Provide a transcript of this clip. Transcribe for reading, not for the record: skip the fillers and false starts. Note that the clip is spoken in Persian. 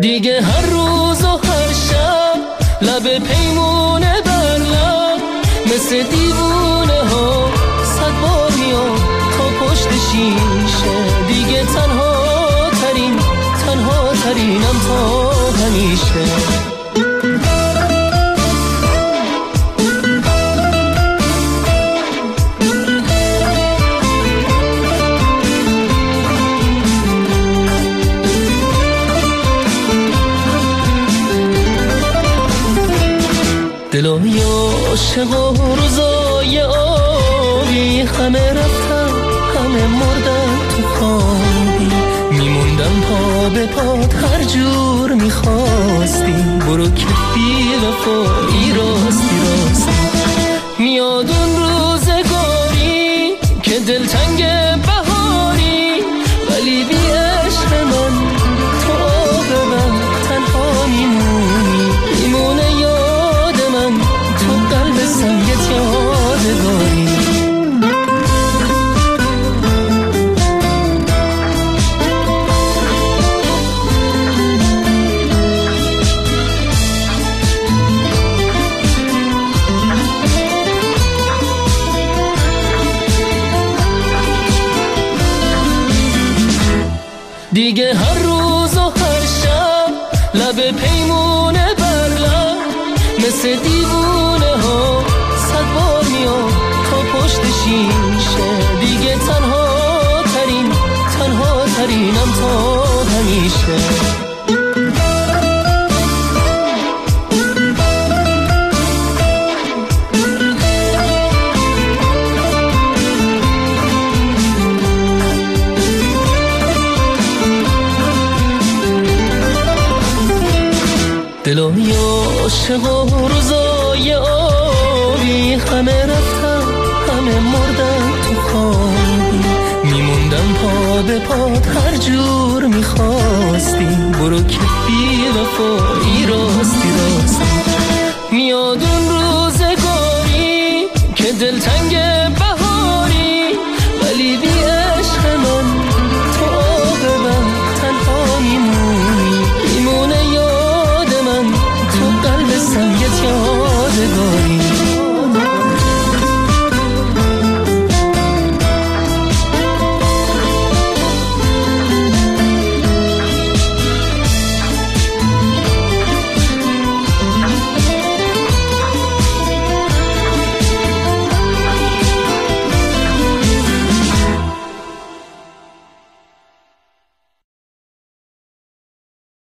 دیگه هر روز و هر شب لب پیمونه بر لب مثل دیوونه ها صد بار میام تا پشت شیشه. دیگه تنها ترینم تا همیشه. دلای عاشق و روزای آبی همه رفتن همه مردن تو خوابی. میموندم پا به پات هر جور میخواستی. برو که بی وفایی راستی میاد اون روزگاری که دلتنگ بهاری ولی بی عشق من تو آب من تنها میمونه یاد من تو قلب سنگت یادگاری. دیگه هر روز و هر شب لب پیمونه بر لب مثل دیوونه ها صد بار میام تا پشت شیشه. دیگه تنها ترینم تا همیشه. دلای عاشق و روزای آبی همه رفتن همه مردن تو خوابی. میموندم پا به پات هر جور میخواستی. برو که بی وفا